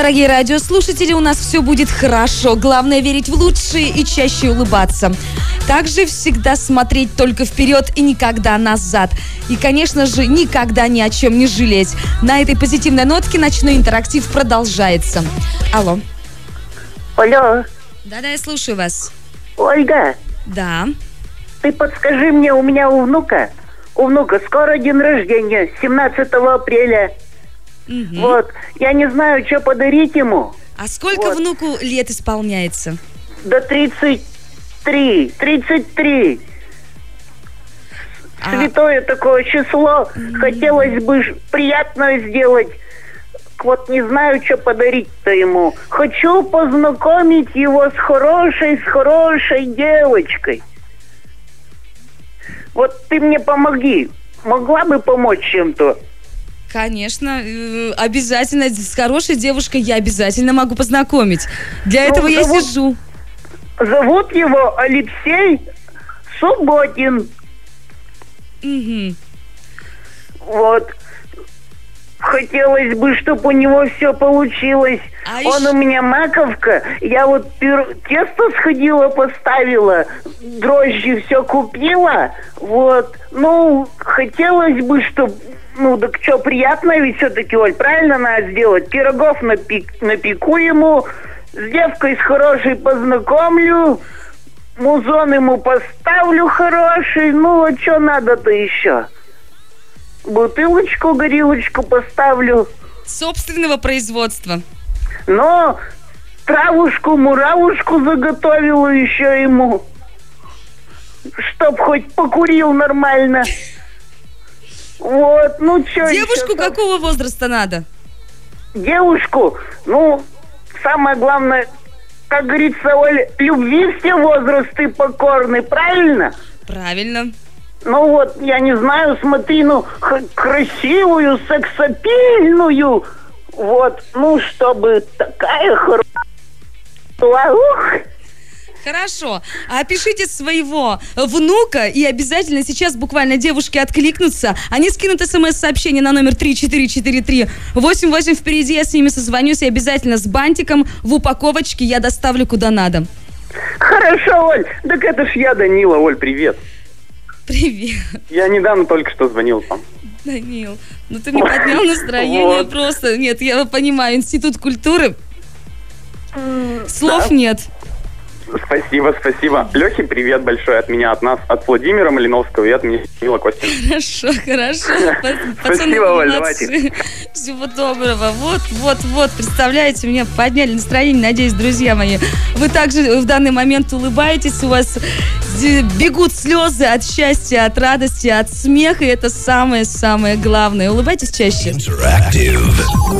Дорогие радиослушатели, у нас все будет хорошо. Главное верить в лучшее и чаще улыбаться. Также всегда смотреть только вперед и никогда назад. И, конечно же, никогда ни о чем не жалеть. На этой позитивной нотке ночной интерактив продолжается. Алло. Алло. Да-да, я слушаю вас. Ольга. Да. Ты подскажи мне, у меня у внука скоро день рождения, 17 апреля. Угу. Вот, я не знаю, что подарить ему. А сколько внуку лет исполняется? До 33. Святое такое число. Хотелось бы приятное сделать. Вот не знаю, что подарить-то ему. Хочу познакомить его с хорошей девочкой. Вот ты мне помоги. Могла бы помочь чем-то? Конечно, обязательно. С хорошей девушкой я обязательно могу познакомить. Для этого я сижу. Зовут его Алексей Субботин. Угу. Вот. Хотелось бы, чтобы у него все получилось. Он у меня маковка. Я вот тесто сходила, поставила, дрожжи все купила. Вот. Ну, хотелось бы, чтобы... Ну, так что, приятно ведь все-таки, Оль, правильно надо сделать? Пирогов напеку ему, с девкой с хорошей познакомлю, музон ему поставлю хороший. Ну, а что надо-то еще? Бутылочку, горилочку поставлю. Собственного производства. Но травушку-муравушку заготовила еще ему. Чтоб хоть покурил нормально. Вот, ну что. Девушку какого возраста надо? Девушку, ну, самое главное, как говорится, Оля, любви все возрасты покорны, правильно? Правильно. Ну вот, я не знаю, смотри, ну, красивую, сексапильную, вот, ну, чтобы такая хорошая. Хорошо. Опишите своего внука, и обязательно сейчас буквально девушки откликнутся. Они скинут смс-сообщение на номер 3443. 88 впереди, я с ними созвонюсь, и обязательно с бантиком в упаковочке я доставлю куда надо. Хорошо, Оль. Так это ж я, Данила. Оль, привет. Привет. Я недавно только что звонил вам. Данил, ну ты мне поднял настроение просто. Нет, я понимаю, Институт культуры. Слов нет. Спасибо. Лехе привет большой от меня, от нас, от Владимира Малиновского и от меня, Мила Костина. Хорошо. Спасибо, Валь, давайте. Всего доброго. Вот, представляете, мне подняли настроение, надеюсь, друзья мои. Вы также в данный момент улыбаетесь, у вас бегут слезы от счастья, от радости, от смеха, и это самое-самое главное. Улыбайтесь чаще.